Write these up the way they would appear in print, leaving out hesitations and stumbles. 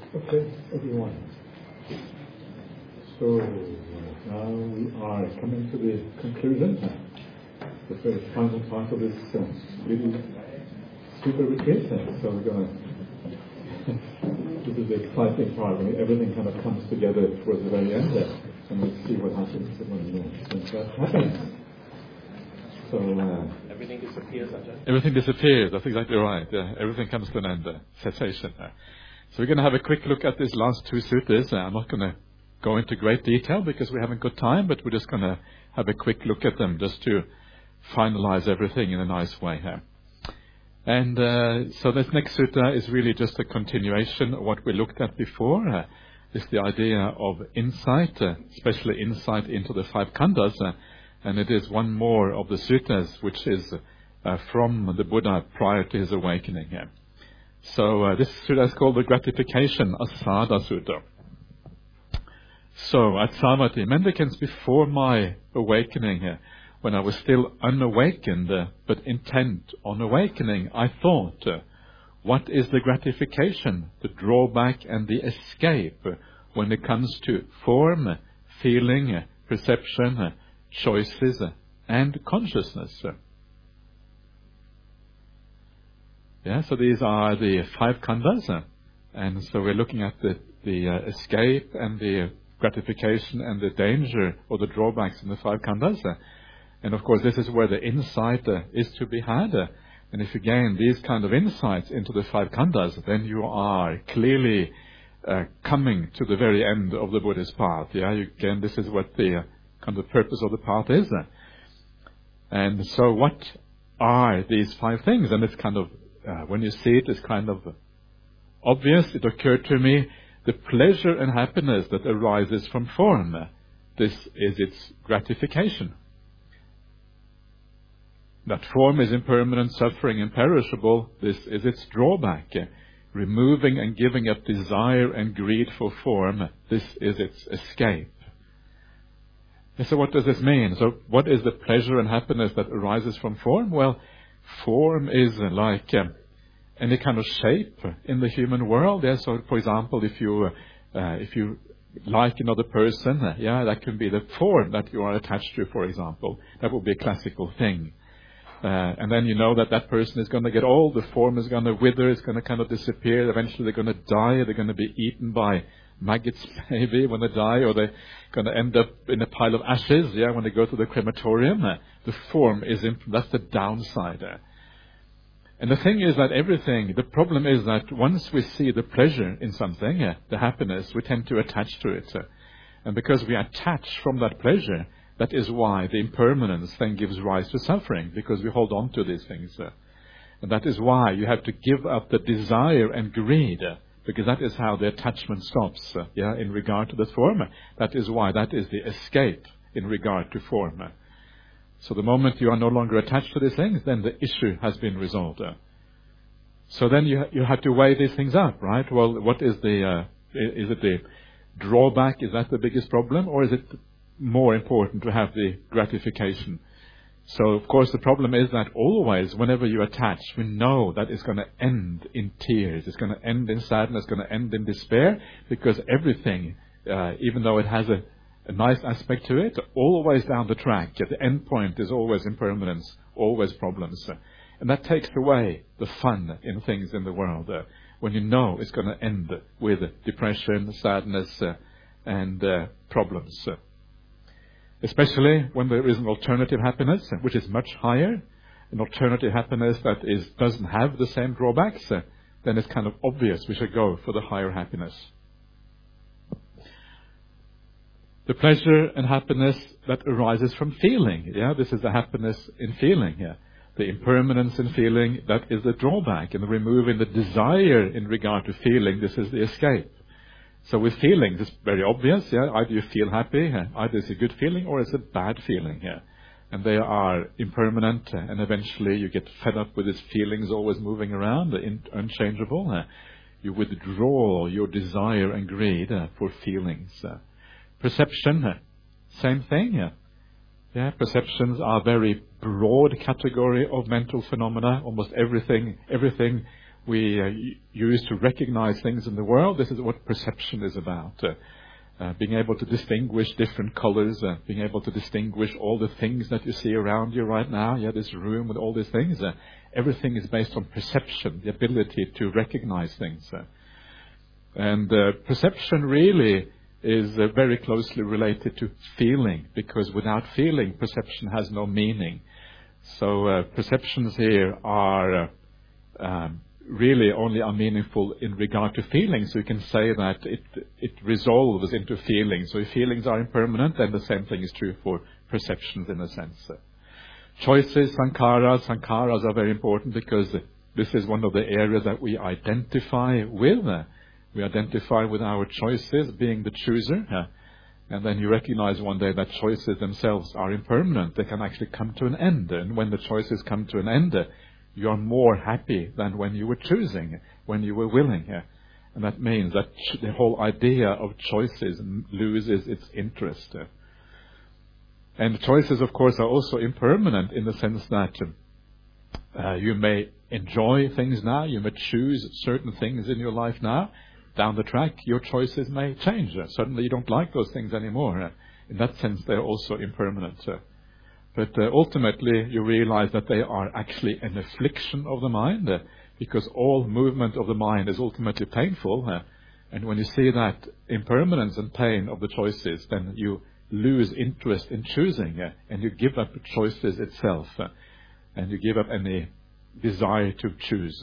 Okay, everyone. So now we are coming to the conclusion, the very final part of this really super retreat. So we're going to, this is the exciting part, when everything kind of comes together towards the very end there, and we'll see what happens when that happens. So everything disappears, Ajahn? Everything disappears, that's exactly right. Everything comes to an end, cessation. So we're going to have a quick look at these last two suttas. I'm not going to go into great detail because we haven't got time, but we're just going to have a quick look at them just to finalize everything in a nice way here. And so this next sutta is really just a continuation of what we looked at before. It's the idea of insight, especially insight into the five khandhas, and it is one more of the suttas which is from the Buddha prior to his awakening here. So this sutta is called the Gratification Asada Sutta. So at Savatthi, mendicants, before my awakening here, when I was still unawakened but intent on awakening, I thought, what is the gratification, the drawback and the escape when it comes to form, feeling, perception, choices and consciousness? Yeah, so these are the five khandhas, and so we're looking at the escape and the gratification and the danger or the drawbacks in the five khandhas. And of course, this is where the insight is to be had. And if you gain these kind of insights into the five khandhas, then you are clearly coming to the very end of the Buddhist path. Yeah, again, this is what the kind of purpose of the path is. And so, what are these five things? And it's kind of when you see it, it's kind of obvious. It occurred to me, the pleasure and happiness that arises from form, this is its gratification. That form is impermanent, suffering, and perishable, this is its drawback. Removing and giving up desire and greed for form, this is its escape. And so what does this mean? So what is the pleasure and happiness that arises from form? Well, form is like any kind of shape in the human world. Yeah? So, for example, if you like another person, that can be the form that you are attached to, for example. That would be a classical thing. And then you know that person is going to get old, the form is going to wither, it's going to kind of disappear, eventually they're going to die, they're going to be eaten by maggots maybe when they die, or they're going to end up in a pile of ashes, when they go to the crematorium. The form is, that's the downside. And the thing is that the problem is that once we see the pleasure in something, the happiness, we tend to attach to it. And because we attach from that pleasure, that is why the impermanence then gives rise to suffering, because we hold on to these things. And that is why you have to give up the desire and greed, because that is how the attachment stops, in regard to the form. That is why that is the escape in regard to form. So the moment you are no longer attached to these things, then the issue has been resolved. So then you have to weigh these things up, right? Well, what is is it the drawback? Is that the biggest problem? Or is it more important to have the gratification? So, of course, the problem is that always, whenever you attach, we know that it's going to end in tears. It's going to end in sadness. It's going to end in despair, because everything, even though it has a nice aspect to it, always down the track, the end point is always impermanence, always problems. And that takes away the fun in things in the world, when you know it's going to end with depression, sadness, and problems. Especially when there is an alternative happiness, which is much higher, an alternative happiness that doesn't have the same drawbacks, then it's kind of obvious we should go for the higher happiness. The pleasure and happiness that arises from feeling, this is the happiness in feeling here. The impermanence in feeling, that is the drawback, and removing the desire in regard to feeling, this is the escape. So with feelings, it's very obvious, either you feel happy, either it's a good feeling, or it's a bad feeling here. And they are impermanent, and eventually you get fed up with these feelings always moving around, unchangeable. You withdraw your desire and greed for feelings. Perception, same thing. Perceptions are a very broad category of mental phenomena. Almost everything we use to recognize things in the world. This is what perception is about. Being able to distinguish different colors, being able to distinguish all the things that you see around you right now. Yeah, this room with all these things. Everything is based on perception, the ability to recognize things. And perception really is very closely related to feeling, because without feeling, perception has no meaning. So perceptions here are really only are meaningful in regard to feelings. So you can say that it resolves into feelings. So if feelings are impermanent, then the same thing is true for perceptions in a sense. Choices, sankharas are very important because this is one of the areas that we identify with. We identify with our choices, being the chooser. And then you recognize one day that choices themselves are impermanent. They can actually come to an end. And when the choices come to an end, you are more happy than when you were choosing, when you were willing. And that means that the whole idea of choices loses its interest. And choices, of course, are also impermanent in the sense that you may enjoy things now, you may choose certain things in your life now. Down the track, your choices may change. Suddenly you don't like those things anymore. In that sense, they're also impermanent. But ultimately, you realize that they are actually an affliction of the mind, because all movement of the mind is ultimately painful. And when you see that impermanence and pain of the choices, then you lose interest in choosing, and you give up the choices itself, and you give up any desire to choose.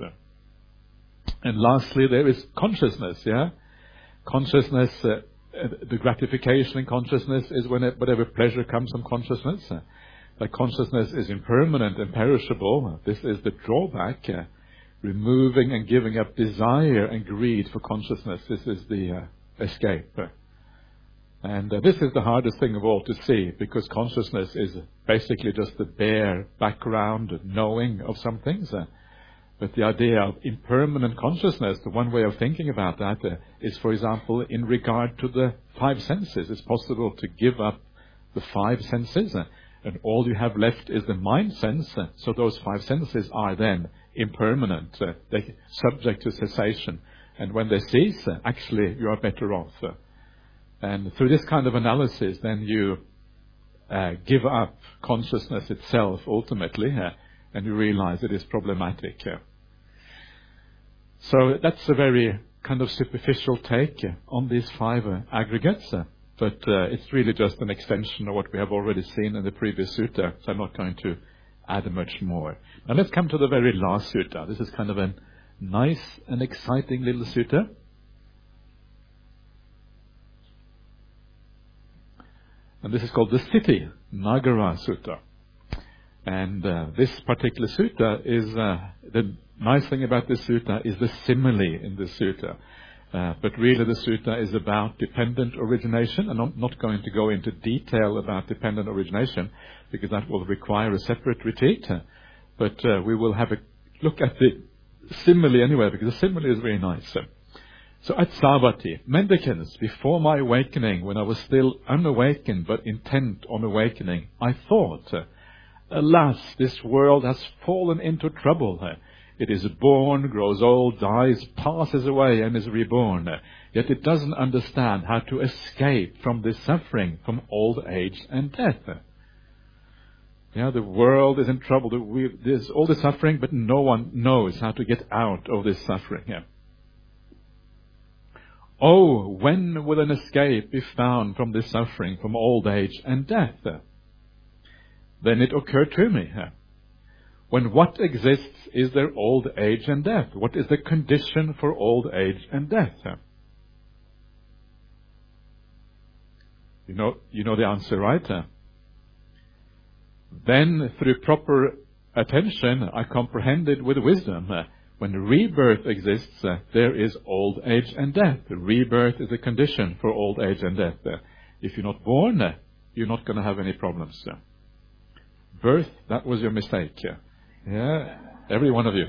And lastly, there is consciousness. Consciousness, the gratification in consciousness is whatever pleasure comes from consciousnness. That consciousness is impermanent and perishable. This is the drawback. Removing and giving up desire and greed for consciousness. This is the escape. And this is the hardest thing of all to see, because consciousness is basically just the bare background knowing of some things. But the idea of impermanent consciousness, the one way of thinking about that is, for example, in regard to the five senses. It's possible to give up the five senses, and all you have left is the mind sense. So those five senses are then impermanent. They're subject to cessation. And when they cease, actually you are better off. And through this kind of analysis, then you give up consciousness itself ultimately, and you realize it is problematic. So that's a very kind of superficial take on these five aggregates. But it's really just an extension of what we have already seen in the previous sutta, so I'm not going to add much more. Now let's come to the very last sutta. This is kind of a nice and exciting little sutta. And this is called the City Nagara Sutta. And this particular sutta is, the nice thing about this sutta is the simile in this sutta. But really the sutta is about dependent origination, and I'm not going to go into detail about dependent origination, because that will require a separate retreat. But we will have a look at the simile anyway, because the simile is very nice. So at Savatthi, mendicants, before my awakening, when I was still unawakened but intent on awakening, I thought, alas, this world has fallen into trouble. It is born, grows old, dies, passes away, and is reborn. Yet it doesn't understand how to escape from this suffering, from old age and death. The world is in trouble. There's all the suffering, but no one knows how to get out of this suffering. Oh, when will an escape be found from this suffering, from old age and death? Then it occurred to me, when what exists is there old age and death? What is the condition for old age and death? You know the answer, right? Then, through proper attention, I comprehended with wisdom, when rebirth exists, there is old age and death. Rebirth is a condition for old age and death. If you're not born, you're not going to have any problems. Birth, that was your mistake. Every one of you.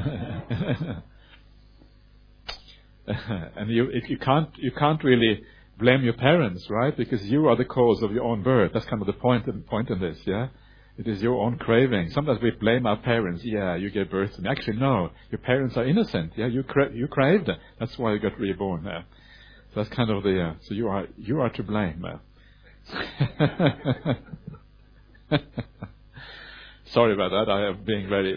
And you can't really blame your parents, right? Because you are the cause of your own birth. That's kind of the point in this, It is your own craving. Sometimes we blame our parents. Yeah, you gave birth to me. Actually, no. Your parents are innocent. Yeah, you craved. That's why you got reborn. So that's kind of the. So you are to blame. Sorry about that. I am being very.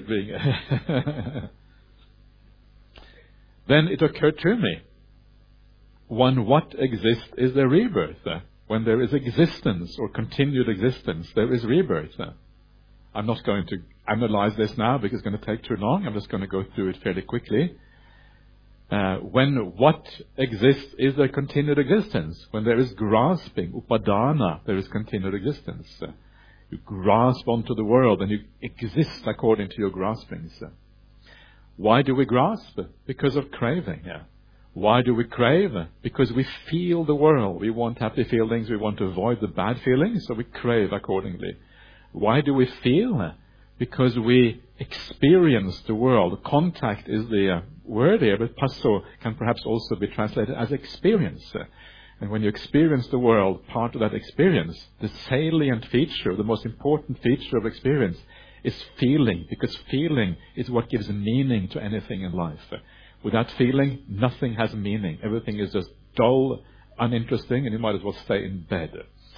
Then it occurred to me. When what exists is the rebirth. When there is existence or continued existence, there is rebirth. I'm not going to analyze this now because it's going to take too long. I'm just going to go through it fairly quickly. When what exists is there continued existence. When there is grasping, upadana, there is continued existence. You grasp onto the world and you exist according to your graspings. Why do we grasp? Because of craving. Why do we crave? Because we feel the world. We want happy feelings. We want to avoid the bad feelings, so we crave accordingly. Why do we feel? Because we experience the world. Contact is the word here, but passo can perhaps also be translated as experience. And when you experience the world, part of that experience, the salient feature, the most important feature of experience is feeling, because feeling is what gives meaning to anything in life. Without feeling, nothing has meaning. Everything is just dull, uninteresting, and you might as well stay in bed.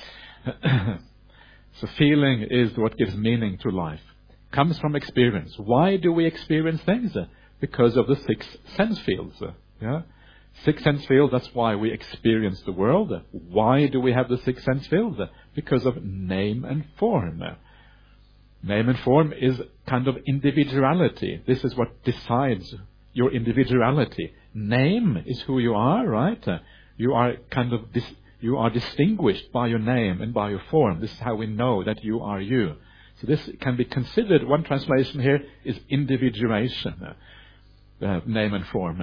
So feeling is what gives meaning to life. Comes from experience. Why do we experience things? Because of the 6 sense fields. 6 sense fields, that's why we experience the world. Why do we have the 6 sense fields? Because of name and form. Name and form is kind of individuality. This is what decides your individuality. Name is who you are, right? You are you are distinguished by your name and by your form. This is how we know that you are you. So this can be considered, one translation here is individuation, name and form.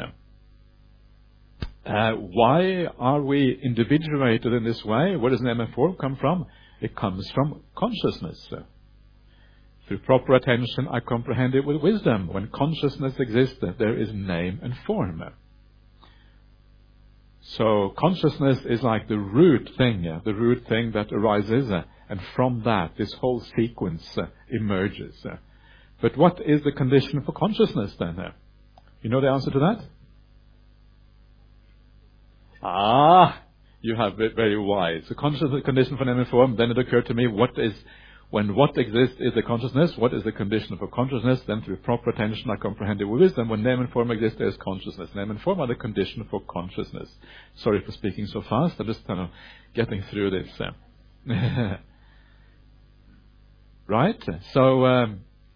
Why are we individuated in this way? Where does name and form come from? It comes from consciousness. Through proper attention, I comprehend it with wisdom. When consciousness exists, there is name and form. So consciousness is like the root thing that arises, and from that, this whole sequence emerges. But what is the condition for consciousness then? You know the answer to that? You have it very wise. So consciousness condition for name and form. Then it occurred to me, when what exists is the consciousness, what is the condition for consciousness? Then through proper attention I comprehend it with wisdom. When name and form exist, there is consciousness. Name and form are the condition for consciousness. Sorry for speaking so fast. I'm just kind of getting through this. Right? So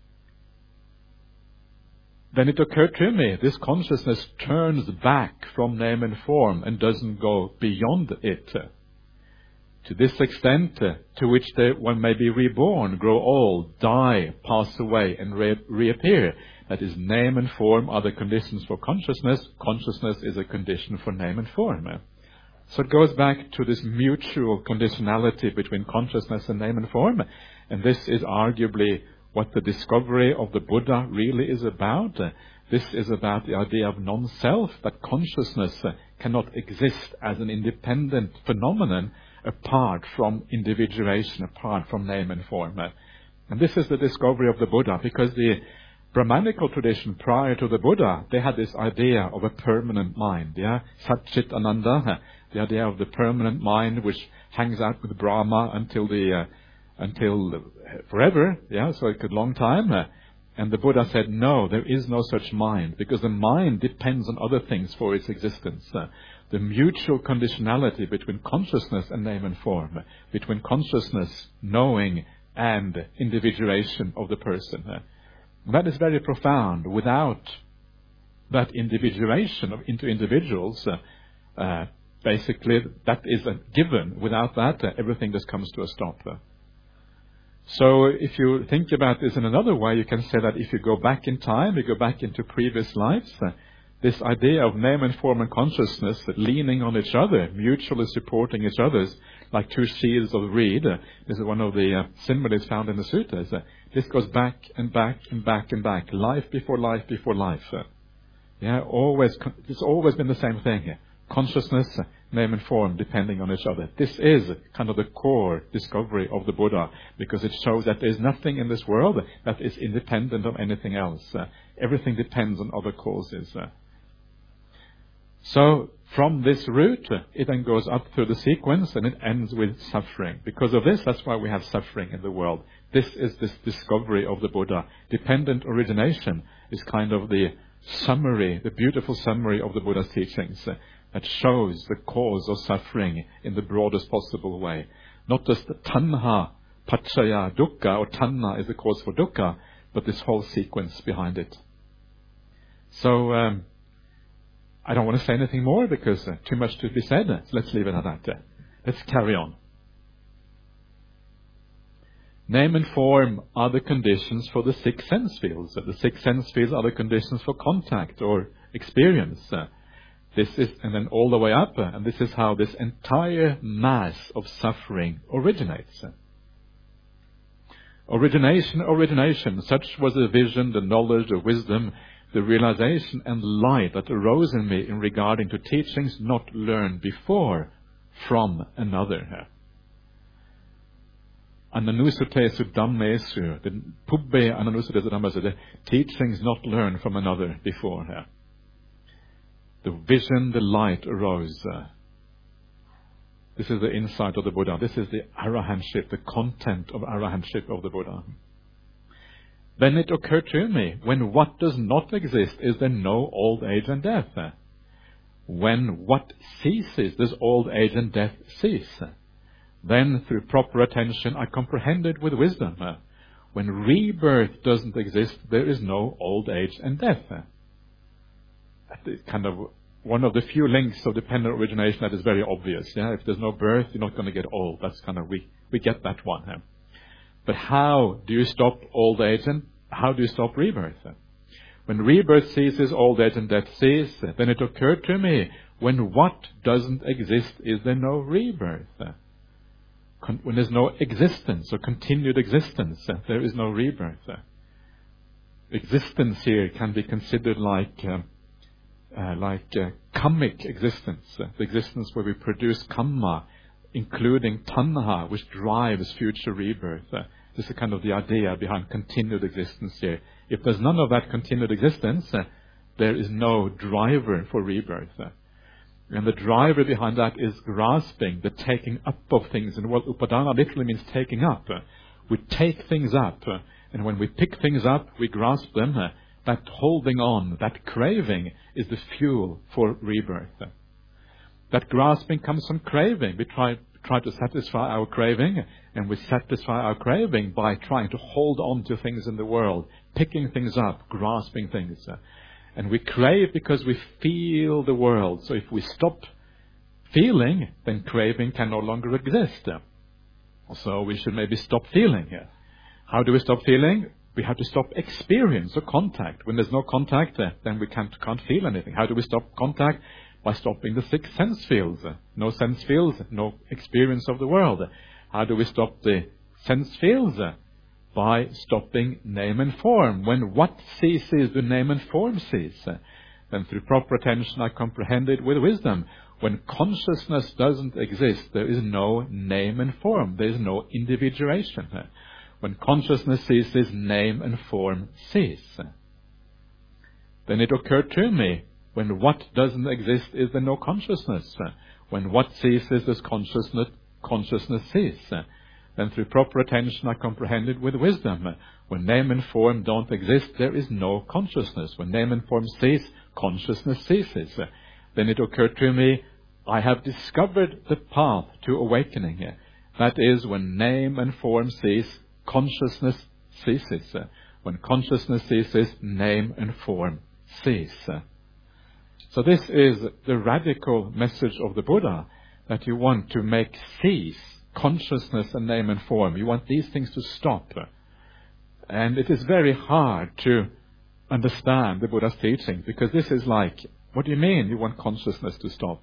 then it occurred to me, this consciousness turns back from name and form and doesn't go beyond it. To this extent, to which one may be reborn, grow old, die, pass away, and reappear. That is, name and form are the conditions for consciousness. Consciousness is a condition for name and form. So it goes back to this mutual conditionality between consciousness and name and form. And this is arguably what the discovery of the Buddha really is about. This is about the idea of non-self, that consciousness cannot exist as an independent phenomenon apart from individuation, apart from name and form. And this is the discovery of the Buddha, because the Brahmanical tradition prior to the Buddha, they had this idea of a permanent mind, Satchit Ananda, the idea of the permanent mind which hangs out with Brahma until forever, so it could long time. And the Buddha said, no, there is no such mind, because the mind depends on other things for its existence. The mutual conditionality between consciousness and name and form, between consciousness, knowing, and individuation of the person. That is very profound. Without that individuation into individuals, basically that is a given. Without that, everything just comes to a stop. So if you think about this in another way, you can say that if you go back in time, you go back into previous lives, this idea of name and form and consciousness leaning on each other, mutually supporting each other, like 2 sheaves of reed. This is one of the similes found in the sutras. This goes back and back and back and back, life before life before life. It's always been the same thing. Consciousness, name and form depending on each other. This is kind of the core discovery of the Buddha, because it shows that there is nothing in this world that is independent of anything else. Everything depends on other causes. So from this route, it then goes up through the sequence and it ends with suffering. Because of this, that's why we have suffering in the world. This is this discovery of the Buddha. Dependent origination is kind of the summary, the beautiful summary of the Buddha's teachings that shows the cause of suffering in the broadest possible way. Not just tanha, paccaya, dukkha, or tanha is the cause for dukkha, but this whole sequence behind it. So, I don't want to say anything more because too much to be said. So let's leave it at that. Let's carry on. Name and form are the conditions for the 6 sense fields. The 6 sense fields are the conditions for contact or experience. This is, and then all the way up, and this is how this entire mass of suffering originates. Origination, such was the vision, the knowledge, the wisdom, the realization and light that arose in me in regarding to teachings not learned before from another. Ananusatesu dhammesu, the pubbe ananusatesu dhammesu, the teachings not learned from another before. The vision, the light arose. This is the insight of the Buddha. This is the arahantship, the content of arahantship of the Buddha. Then it occurred to me, when what does not exist, is there no old age and death? When what ceases, does old age and death cease? Then, through proper attention, I comprehended with wisdom. When rebirth doesn't exist, there is no old age and death. That is kind of one of the few links of dependent origination that is very obvious. Yeah? If there's no birth, you're not going to get old. That's kind of, we get that one. But how do you stop old age and how do you stop rebirth? When rebirth ceases, old age and death cease. Then it occurred to me, when what doesn't exist, is there no rebirth? When there's no existence or continued existence, there is no rebirth. Existence here can be considered like kammic existence, the existence where we produce kamma, including tanha, which drives future rebirth. This is kind of the idea behind continued existence here. If there's none of that continued existence, there is no driver for rebirth. And the driver behind that is grasping, the taking up of things. And what upadana literally means taking up. We take things up, and when we pick things up, we grasp them. That holding on, that craving, is the fuel for rebirth. That grasping comes from craving. We try to satisfy our craving, and we satisfy our craving by trying to hold on to things in the world, picking things up, grasping things. And we crave because we feel the world. So if we stop feeling, then craving can no longer exist. So we should maybe stop feeling. How do we stop feeling? We have to stop experience or contact. When there's no contact, then we can't feel anything. How do we stop contact? By stopping the 6 sense fields. No sense fields, no experience of the world. How do we stop the sense fields? By stopping name and form. When what ceases, the name and form cease. Then through proper attention I comprehended with wisdom. When consciousness doesn't exist, there is no name and form. There is no individuation. When consciousness ceases, name and form cease. Then it occurred to me, when what doesn't exist, is there no consciousness. When what ceases, does consciousness cease. Then through proper attention I comprehended with wisdom. When name and form don't exist, there is no consciousness. When name and form cease, consciousness ceases. Then it occurred to me, I have discovered the path to awakening. That is, when name and form cease, consciousness ceases. When consciousness ceases, name and form cease. So this is the radical message of the Buddha, that you want to make cease consciousness and name and form. You want these things to stop. And it is very hard to understand the Buddha's teaching, because this is like, what do you mean you want consciousness to stop?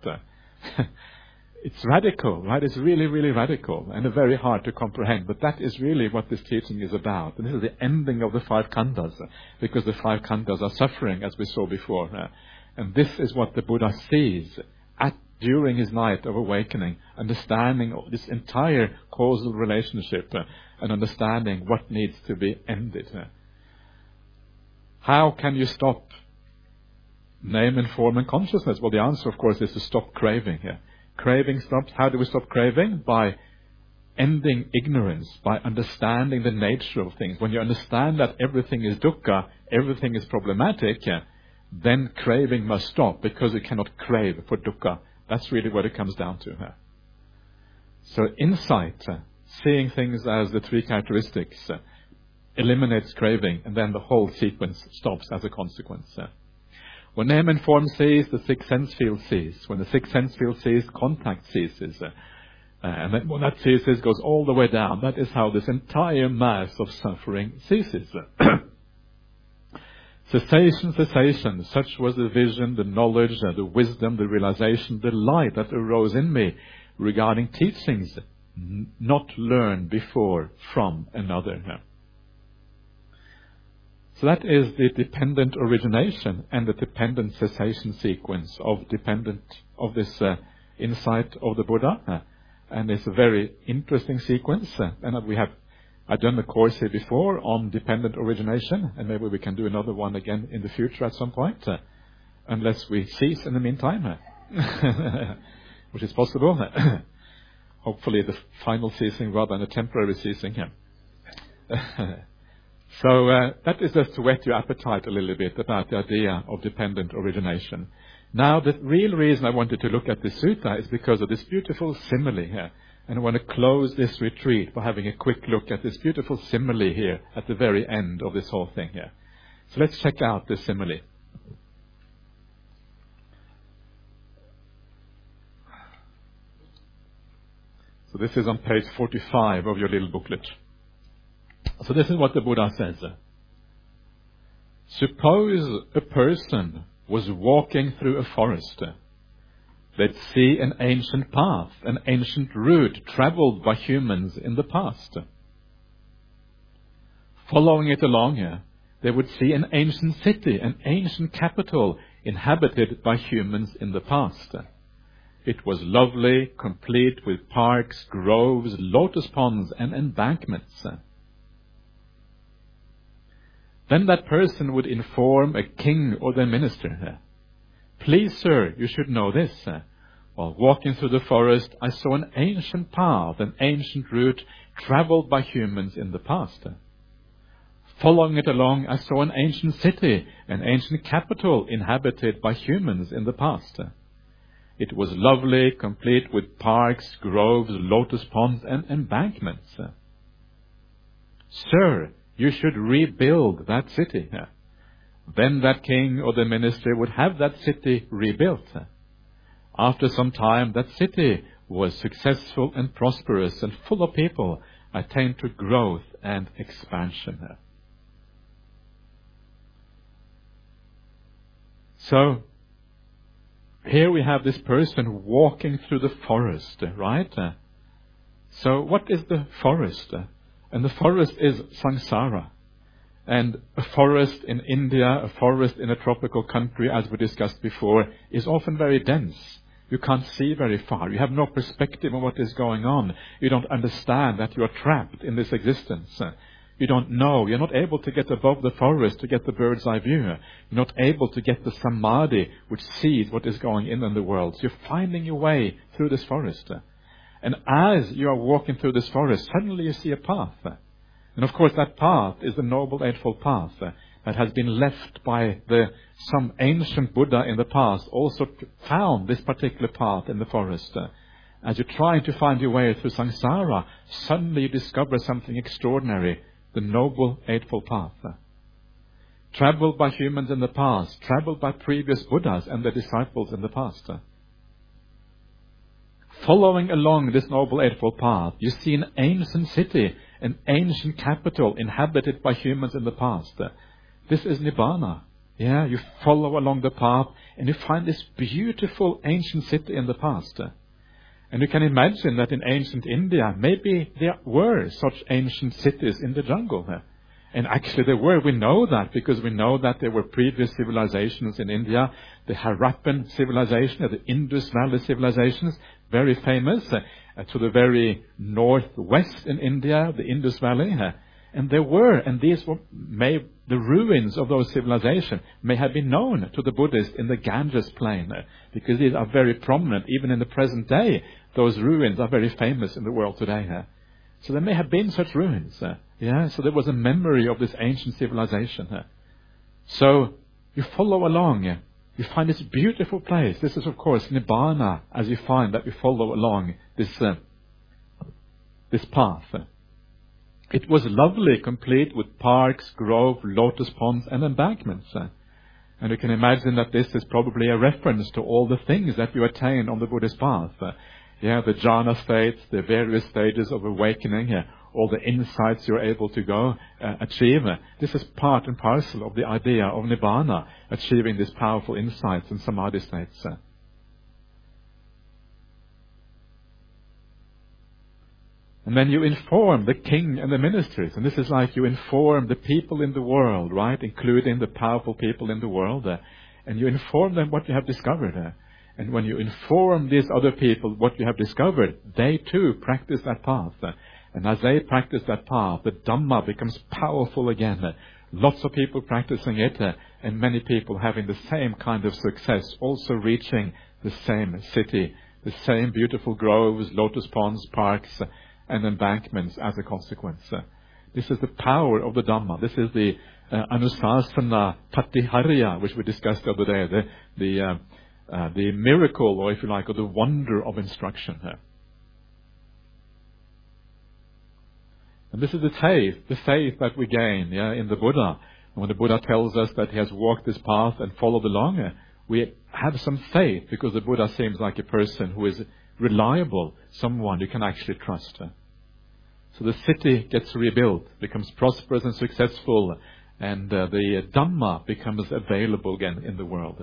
It's radical, right? It's really, really radical and very hard to comprehend. But that is really what this teaching is about. And this is the ending of the 5 khandhas, because the 5 khandhas are suffering, as we saw before. And this is what the Buddha sees at during his night of awakening, understanding this entire causal relationship and understanding what needs to be ended. How can you stop name and form and consciousness? Well, the answer, of course, is to stop craving here. Craving stops. How do we stop craving? By ending ignorance, by understanding the nature of things. When you understand that everything is dukkha, everything is problematic, then craving must stop, because you cannot crave for dukkha. That's really what it comes down to. So insight, seeing things as the three characteristics, eliminates craving, and then the whole sequence stops as a consequence. When name and form cease, the sixth sense field ceases. When the sixth sense field ceases, contact ceases. And then when that ceases, goes all the way down. That is how this entire mass of suffering ceases. Cessation, cessation, such was the vision, the knowledge, the wisdom, the realization, the light that arose in me regarding teachings not learned before from another. So that is the dependent origination and the dependent cessation sequence of this insight of the Buddha. And it's a very interesting sequence. And I've done a course here before on dependent origination, and maybe we can do another one again in the future at some point, unless we cease in the meantime, which is possible. Hopefully the final ceasing rather than a temporary ceasing. So that is just to whet your appetite a little bit about the idea of dependent origination. Now, the real reason I wanted to look at this sutta is because of this beautiful simile here. And I want to close this retreat by having a quick look at this beautiful simile here at the very end of this whole thing here. So let's check out this simile. So this is on page 45 of your little booklet. So this is what the Buddha says. Suppose a person was walking through a forest. They'd see an ancient path, an ancient route traveled by humans in the past. Following it along here, they would see an ancient city, an ancient capital inhabited by humans in the past. It was lovely, complete with parks, groves, lotus ponds, and embankments. Then that person would inform a king or the minister, "Please, sir, you should know this. While walking through the forest, I saw an ancient path, an ancient route traveled by humans in the past. Following it along, I saw an ancient city, an ancient capital inhabited by humans in the past. It was lovely, complete with parks, groves, lotus ponds, and embankments. Sir, you should rebuild that city." Then that king or the minister would have that city rebuilt. After some time, that city was successful and prosperous and full of people, attained to growth and expansion. So, here we have this person walking through the forest, right? So, what is the forest? And the forest is samsara. And a forest in India, a forest in a tropical country, as we discussed before, is often very dense. You can't see very far. You have no perspective on what is going on. You don't understand that you are trapped in this existence. You don't know. You're not able to get above the forest to get the bird's eye view. You're not able to get the samadhi which sees what is going in the world. So you're finding your way through this forest. And as you are walking through this forest, suddenly you see a path. And of course that path is the Noble Eightfold Path that has been left by some ancient Buddha in the past also found this particular path in the forest. As you're trying to find your way through samsara, suddenly you discover something extraordinary, the Noble Eightfold Path. Traveled by humans in the past, traveled by previous Buddhas and their disciples in the past. Following along this Noble Eightfold Path, you see an ancient city, an ancient capital inhabited by humans in the past. This is Nibbana. Yeah, you follow along the path and you find this beautiful ancient city in the past. And you can imagine that in ancient India, maybe there were such ancient cities in the jungle. And actually there were. We know that because we know that there were previous civilizations in India. The Harappan civilization, the Indus Valley civilizations, very famous. To the very northwest in India, the Indus Valley. And there were, and these were, the ruins of those civilizations may have been known to the Buddhists in the Ganges plain. Because these are very prominent. Even in the present day, those ruins are very famous in the world today. So there may have been such ruins. So there was a memory of this ancient civilization. So you follow along. You find this beautiful place. This is, of course, Nibbana, as you find that you follow along this path. It was lovely, complete with parks, grove, lotus ponds, and embankments. And you can imagine that this is probably a reference to all the things that you attain on the Buddhist path. The jhana states, the various stages of awakening, all the insights you're able to achieve. This is part and parcel of the idea of Nibbana, achieving these powerful insights and samadhi states. And then you inform the king and the ministers. And this is like you inform the people in the world, right? Including the powerful people in the world. And you inform them what you have discovered. And when you inform these other people what you have discovered, they too practice that path. And as they practice that path, the Dhamma becomes powerful again. Lots of people practicing it, and many people having the same kind of success, also reaching the same city, the same beautiful groves, lotus ponds, parks, and embankments as a consequence. This is the power of the Dhamma. This is the Anusasana Patiharya, which we discussed the other day, the miracle, or if you like, or the wonder of instruction. And this is the faith that we gain in the Buddha. And when the Buddha tells us that he has walked this path and followed along, we have some faith because the Buddha seems like a person who is reliable, someone you can actually trust. So the city gets rebuilt, becomes prosperous and successful, and the Dhamma becomes available again in the world.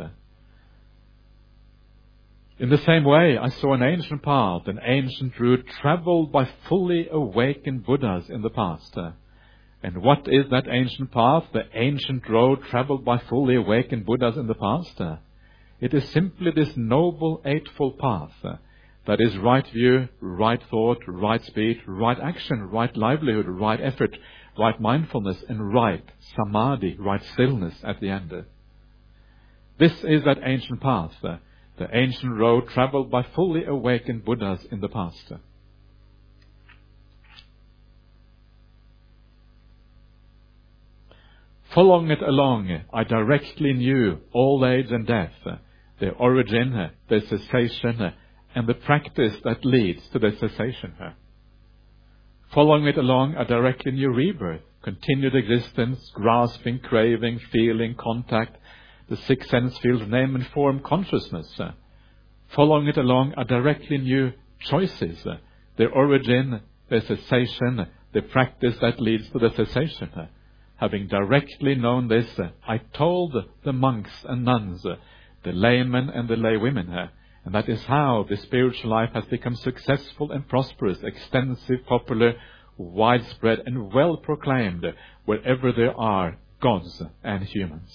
In the same way, I saw an ancient path, an ancient route traveled by fully awakened Buddhas in the past. And what is that ancient path, the ancient road traveled by fully awakened Buddhas in the past? It is simply this noble eightfold path. That is right view, right thought, right speech, right action, right livelihood, right effort, right mindfulness, and right samadhi, right stillness at the end. This is that ancient path, the ancient road traveled by fully awakened Buddhas in the past. Following it along, I directly knew old age and death, their origin, their cessation, and the practice that leads to their cessation. Following it along, I directly knew rebirth, continued existence, grasping, craving, feeling, contact, the six sense fields, name and form consciousness. Following it along, I directly knew choices, their origin, their cessation, the practice that leads to the cessation. Having directly known this, I told the monks and nuns, the laymen and the laywomen, and that is how the spiritual life has become successful and prosperous, extensive, popular, widespread, and well proclaimed wherever there are gods and humans.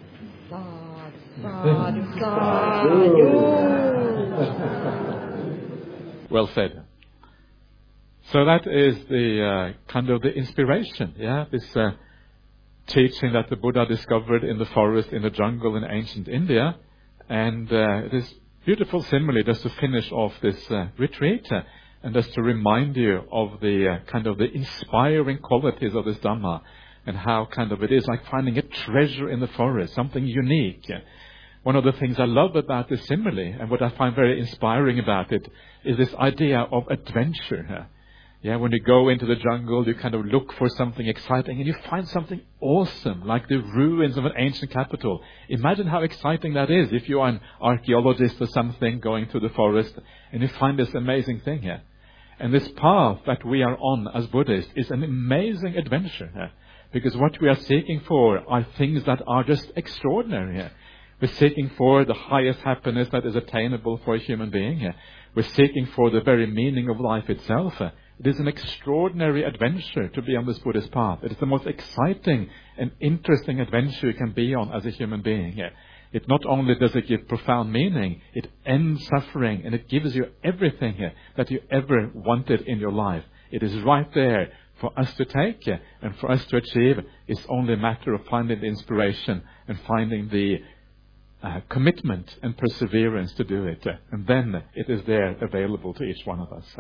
Well said. So that is the kind of the inspiration, this teaching that the Buddha discovered in the forest, in the jungle in ancient India. And it is beautiful simile just to finish off this retreat and just to remind you of the kind of the inspiring qualities of this Dhamma and how kind of it is like finding a treasure in the forest, something unique. One of the things I love about this simile and what I find very inspiring about it is this idea of adventure. When you go into the jungle, you kind of look for something exciting and you find something awesome, like the ruins of an ancient capital. Imagine how exciting that is if you are an archaeologist or something going through the forest and you find this amazing thing here. And this path that we are on as Buddhists is an amazing adventure because what we are seeking for are things that are just extraordinary. We're seeking for the highest happiness that is attainable for a human being. We're seeking for the very meaning of life itself. It is an extraordinary adventure to be on this Buddhist path. It is the most exciting and interesting adventure you can be on as a human being. It not only does it give profound meaning, it ends suffering, and it gives you everything that you ever wanted in your life. It is right there for us to take and for us to achieve. It's only a matter of finding the inspiration and finding the commitment and perseverance to do it. And then it is there available to each one of us.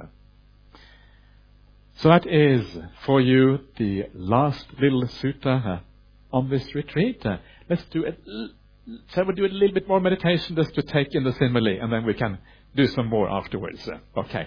So that is for you the last little sutta on this retreat. Let's do it. Shall we do a little bit more meditation just to take in the simile, and then we can do some more afterwards. Okay.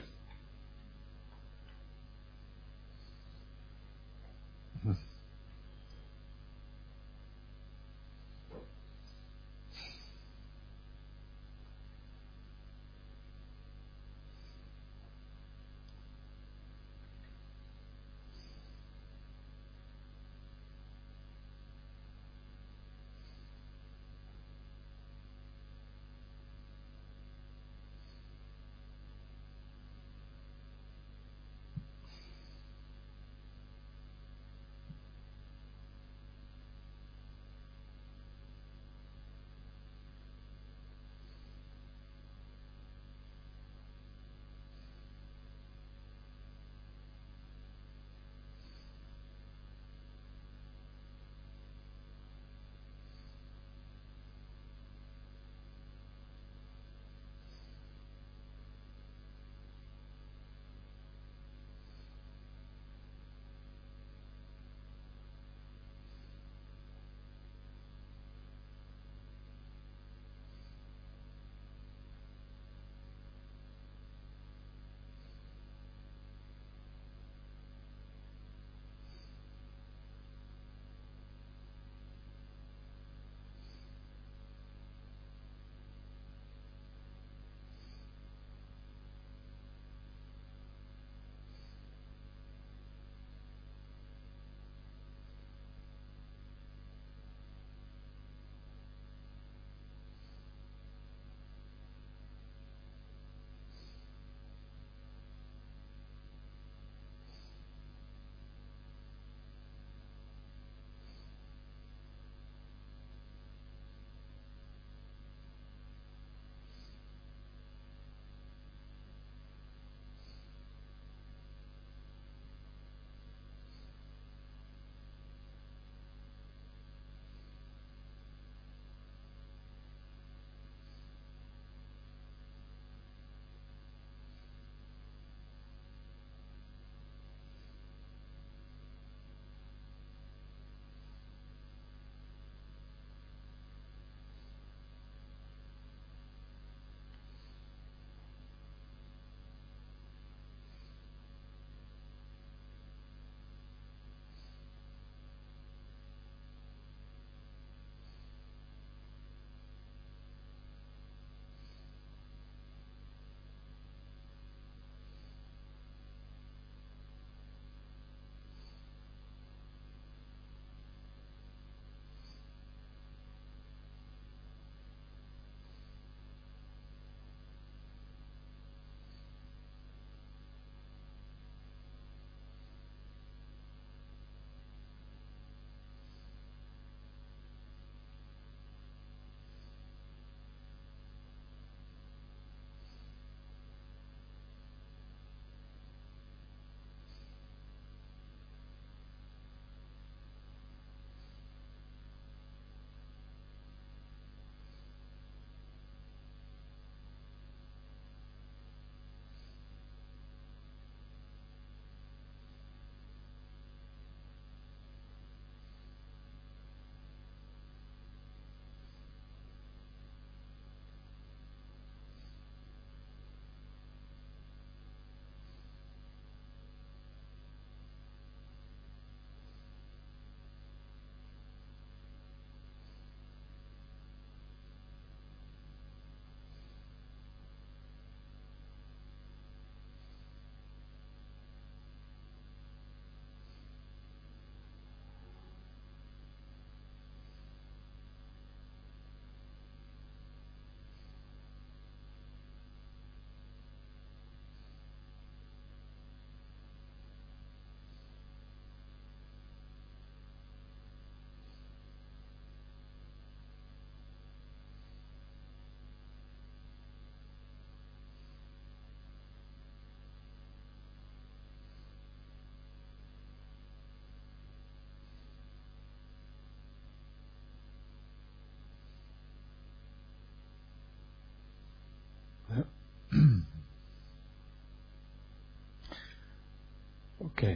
Okay.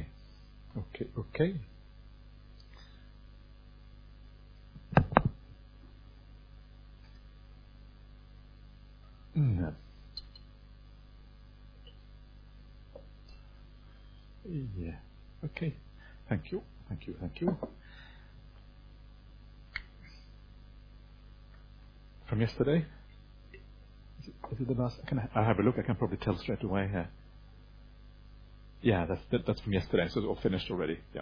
Mm. Yeah. Okay. Thank you. From yesterday? Is it the last? I have a look? I can probably tell straight away here. Yeah, that's from yesterday, so it's all finished already. Yeah.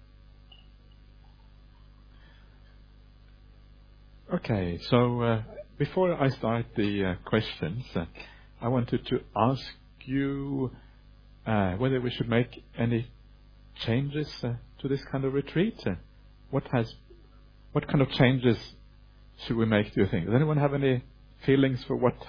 Okay, so before I start the questions, I wanted to ask you whether we should make any changes to this kind of retreat. What kind of changes should we make, do you think? Does anyone have any feelings for what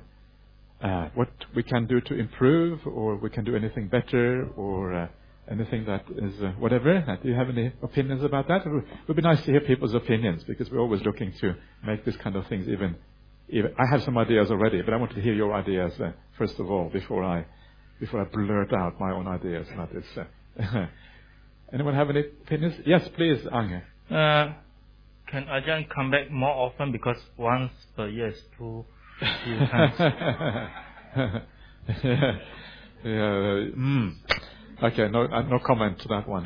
we can do to improve, or we can do anything better, or anything that is whatever? Do you have any opinions about that? It would be nice to hear people's opinions, because we're always looking to make this kind of things even I have some ideas already, but I want to hear your ideas first of all before I blurt out my own ideas about this. Anyone have any opinions? Yes, please, Ange. Can Ajahn come back more often, because once per year is too few times? Okay, no comment to that one.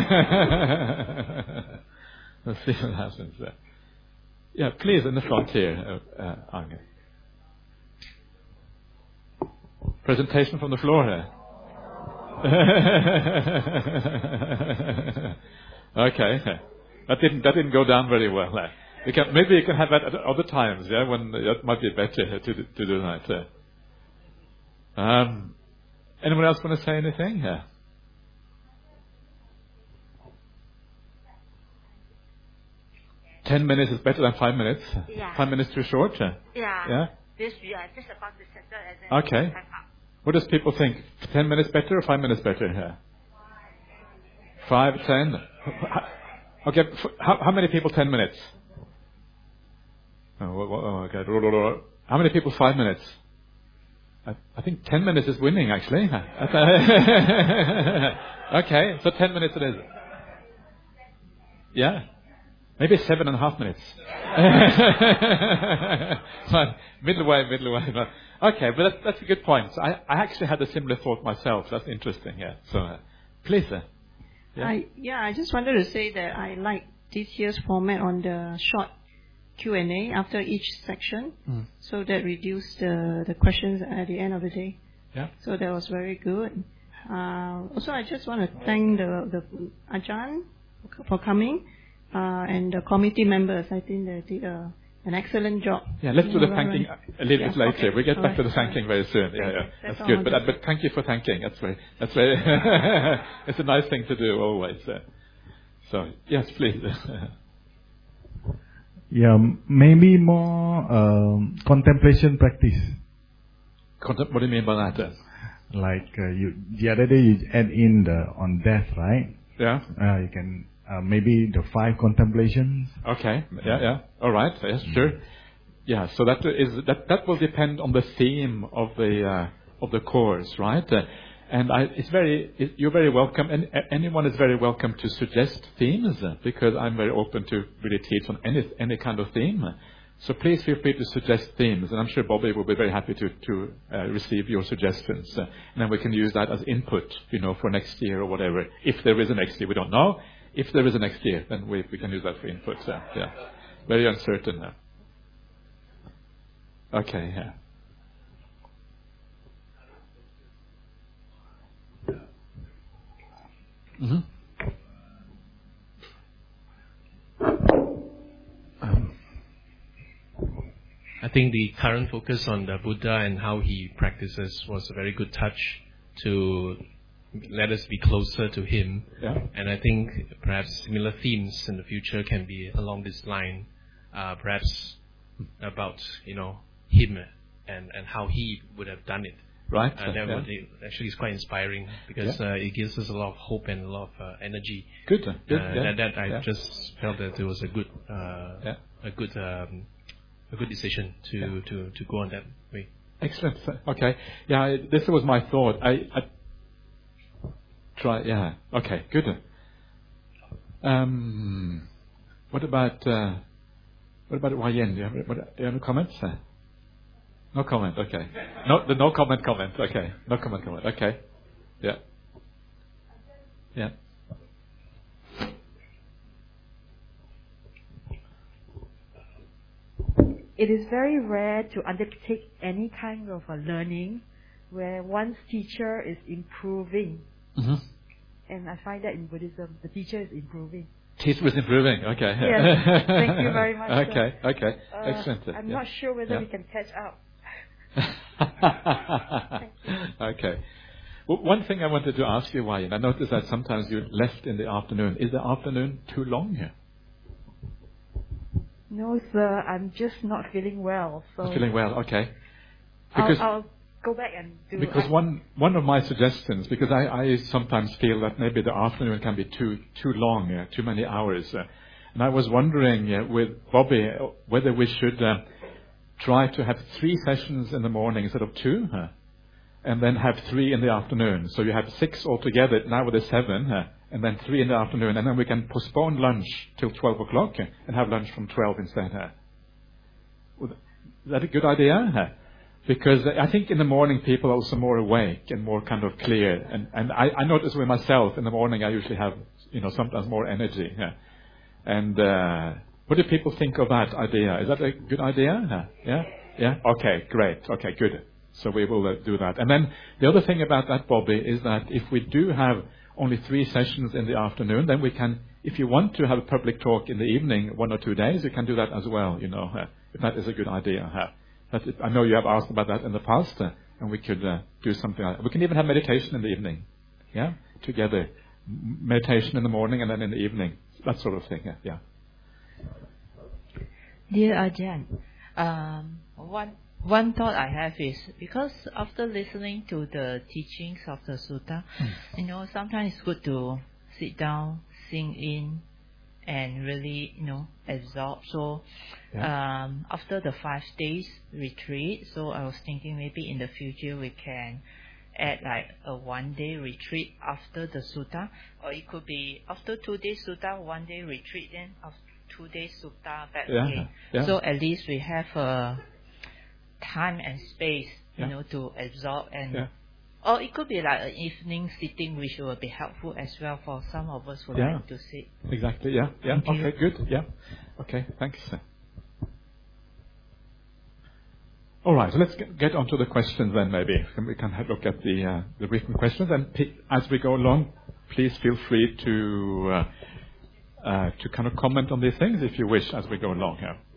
Let's see what happens there. Yeah, please, in the front here, Ange. Presentation from the floor here. Okay. That didn't go down very well. Maybe you can have that at other times, yeah, when that might be better to do that. Anyone else want to say anything? Yeah. Ten minutes is better than 5 minutes. Yeah. 5 minutes too short. Yeah. This we are just about to settle and then Okay. What does people think? 10 minutes better or 5 minutes better? Yeah. 5, 10. Okay. How many people 10 minutes? Okay. How many people 5 minutes? I think 10 minutes is winning, actually. Okay, so 10 minutes it is. Yeah. Maybe 7.5 minutes. Middle way. Okay, but that's a good point. So I actually had a similar thought myself. That's interesting. Yeah. So, please. Yeah. I just wanted to say that I like this year's format on the short Q&A after each section, so that reduced the questions at the end of the day. Yeah. So that was very good. Also, I just want to thank the Ajahn for coming, and the committee members. I think they did an excellent job. Yeah, let's do the thanking a little bit later. Okay. We'll get back to the thanking very soon. Yeah. That's good. But thank you for thanking. That's very it's a nice thing to do always. So, yes, please. Yeah, maybe more contemplation practice. What do you mean by that? Like the other day you add in on death, right? Yeah. You can maybe the 5 contemplations. Okay. Yeah. All right. Yes, sure. Yeah. So that will depend on the theme of the course, right? And you're very welcome, and anyone is very welcome to suggest themes, because I'm very open to really teach on any kind of theme. So please feel free to suggest themes, and I'm sure Bobby will be very happy to receive your suggestions, and then we can use that as input, for next year or whatever. If there is a next year, we don't know. If there is a next year, then we can use that for input. Yeah, very uncertain. Okay. Yeah. Mm-hmm. I think the current focus on the Buddha and how he practices was a very good touch to let us be closer to him. Yeah. And I think perhaps similar themes in the future can be along this line, perhaps about him and how he would have done it. Right. Actually is quite inspiring, because it gives us a lot of hope and a lot of energy. Good. I just felt that it was a good decision to go on that way. Excellent. Okay. Yeah, this was my thought. Try, yeah. Okay, good. What about Wai Yin? Do you have any comments? No comment. Okay. No comment. Okay. No comment. Okay. Yeah. Yeah. It is very rare to undertake any kind of a learning where one's teacher is improving. Mm-hmm. And I find that in Buddhism, the teacher is improving. Teacher is improving. Okay. Yes. Thank you very much. Okay. Excellent. I'm not sure whether we can catch up. Thank you. Okay. Well, one thing I wanted to ask you, Wai Yin, I noticed that sometimes you left in the afternoon. Is the afternoon too long here? No, sir. I'm just not feeling well. So Not feeling well. Okay. Because I'll go back and do. Because one of my suggestions, because I sometimes feel that maybe the afternoon can be too long, too many hours, and I was wondering with Bobby whether we should try to have 3 sessions in the morning instead of 2, and then have 3 in the afternoon. So you have 6 altogether. Now with the 7, and then 3 in the afternoon, and then we can postpone lunch till 12 o'clock and have lunch from 12 instead. Is that a good idea? Because I think in the morning people are also more awake and more kind of clear. And I notice with myself in the morning I usually have, sometimes more energy. And what do people think of that idea? Is that a good idea? Yeah? Okay, great. Okay, good. So we will do that. And then the other thing about that, Bobby, is that if we do have only 3 sessions in the afternoon, then we can, if you want to have a public talk in the evening 1 or 2 days, you can do that as well, if that is a good idea. But I know you have asked about that in the past, and we could do something like that. We can even have meditation in the evening, together. Meditation in the morning and then in the evening, that sort of thing, yeah. Dear Ajahn, one thought I have is, because after listening to the teachings of the sutta, sometimes it's good to sit down, sink in, and really, absorb. So, after the 5 days retreat, so I was thinking maybe in the future we can add like a 1-day retreat after the sutta, or it could be after 2 days sutta, 1 day retreat, then after 2 days sutta back again. Yeah. So at least we have a time and space, to absorb and. Or it could be like an evening sitting, which will be helpful as well for some of us who like to sit. Exactly, yeah. Okay, good, yeah. Okay, thanks. All right, so let's get on to the questions then, maybe. We can look at the written questions, and as we go along, please feel free to kind of comment on these things if you wish as we go along here.